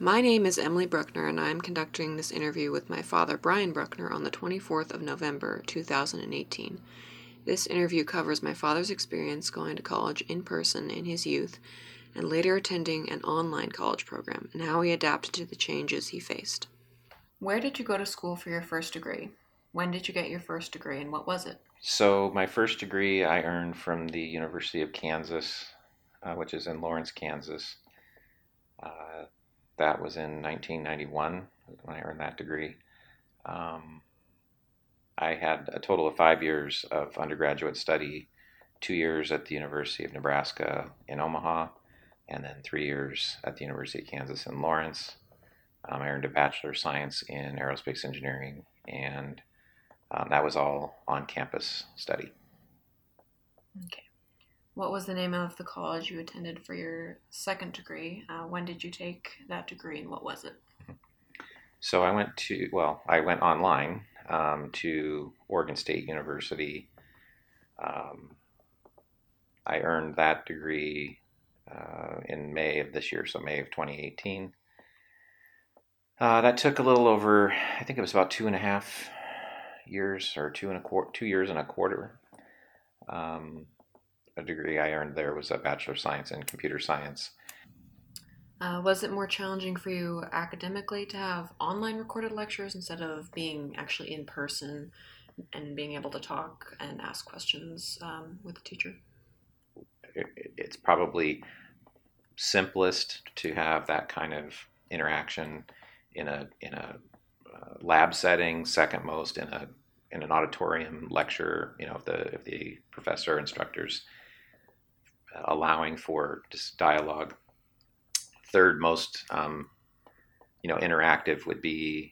My name is Emily Bruckner, and I am conducting this interview with my father, Brian Bruckner, on the 24th of November, 2018. This interview covers my father's experience going to college in person in his youth and later attending an online college program, and how he adapted to the changes he faced. Where did you go to school for your first degree? When did you get your first degree, and what was it? So my first degree I earned from the University of Kansas, which is in Lawrence, Kansas. Uh, that was in 1991 when I earned that degree. Um, I had a total of 5 years of undergraduate study, 2 years at the University of Nebraska in Omaha, and then 3 years at the University of Kansas in Lawrence. I earned a Bachelor of Science in Aerospace Engineering, and that was all on campus study. Okay. What was the name of the college you attended for your second degree? When did you take that degree, and what was it? So I went online to Oregon State University. Um, I earned that degree in May of this year, so May of 2018. That took a little over, I think it was about 2.5 years or 2 years and a quarter. Um, a degree I earned there was a Bachelor of Science in Computer Science. Was it more challenging for you academically to have online recorded lectures instead of being actually in person and being able to talk and ask questions with the teacher? It's probably simplest to have that kind of interaction in a lab setting. Second most in an auditorium lecture. If the professor instructors allowing for just dialogue. Third most interactive would be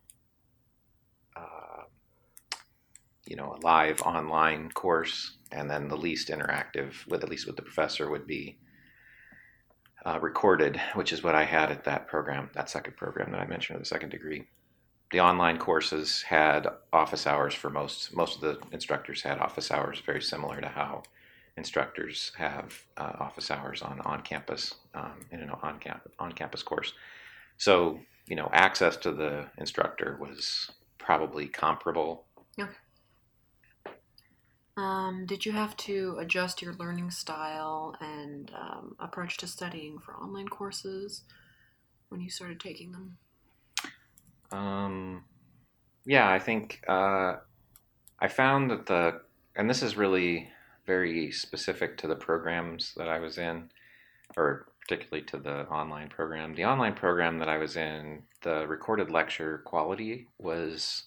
uh, a live online course, and then the least interactive, with at least with the professor, would be recorded, which is what I had at that second program that I mentioned, at the second degree. The online courses had office hours for most of the instructors had office hours, very similar to how instructors have office hours on campus in an on campus course. So access to the instructor was probably comparable. Okay. Did you have to adjust your learning style and approach to studying for online courses when you started taking them? Yeah, I think I found that and this is really very specific to the programs that I was in, or particularly to the online program. The online program that I was in, the recorded lecture quality was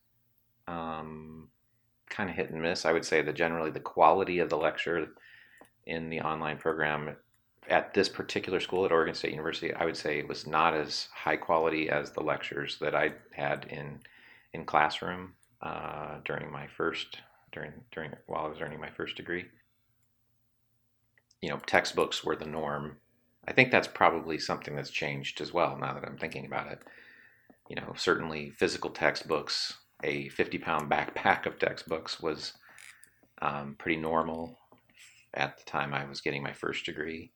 kind of hit and miss. I would say that generally the quality of the lecture in the online program at this particular school at Oregon State University, I would say it was not as high quality as the lectures that I had in classroom during while I was earning my first degree. Textbooks were the norm. I think that's probably something that's changed as well now that I'm thinking about it. Certainly physical textbooks, a 50-pound backpack of textbooks was pretty normal at the time I was getting my first degree.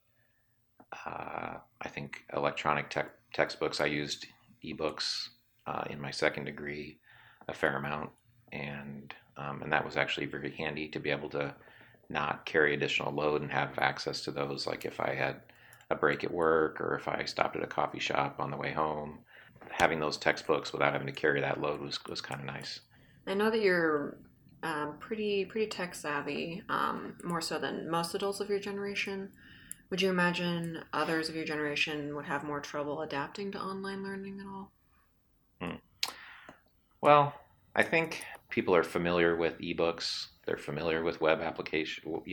I think electronic textbooks, I used ebooks in my second degree a fair amount, and that was actually very handy to be able to not carry additional load and have access to those, like if I had a break at work or if I stopped at a coffee shop on the way home. Having those textbooks without having to carry that load was kind of nice. I know that you're pretty tech savvy, more so than most adults of your generation. Would you imagine others of your generation would have more trouble adapting to online learning at all? Hmm. Well, I think people are familiar with ebooks. They're familiar with web application,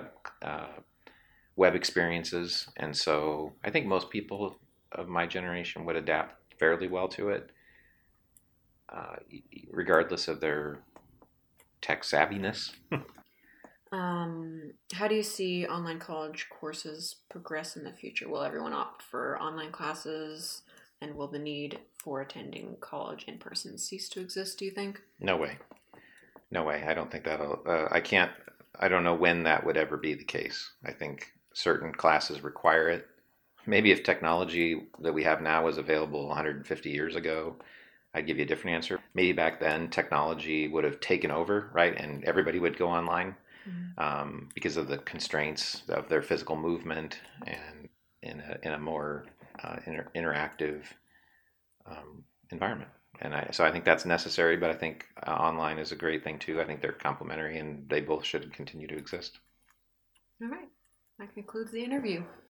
web experiences, and so I think most people of my generation would adapt fairly well to it, uh, regardless of their tech savviness. How do you see online college courses progress in the future? Will everyone opt for online classes, and will the need for attending college in person cease to exist, do you think? No way. No way. I don't think that'll. I can't. I don't know when that would ever be the case. I think certain classes require it. maybe if technology that we have now was available 150 years ago, I'd give you a different answer. Maybe back then technology would have taken over, right? And everybody would go online because of the constraints of their physical movement and in a more interactive environment. So I think that's necessary, but I think online is a great thing too. I think they're complementary and they both should continue to exist. All right. That concludes the interview.